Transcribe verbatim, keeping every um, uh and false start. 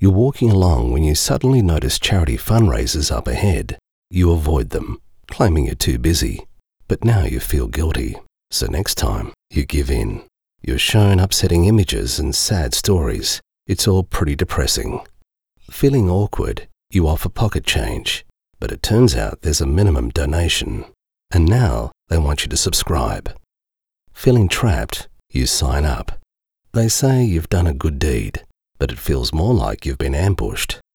You're walking along when you suddenly notice charity fundraisers up ahead. You avoid them, claiming you're too busy. But now you feel guilty. So next time, you give in. You're shown upsetting images and sad stories. It's all pretty depressing. Feeling awkward, you offer pocket change. But it turns out there's a minimum donation. And now they want you to subscribe. Feeling trapped, you sign up. They say you've done a good deed, but it feels more like you've been ambushed.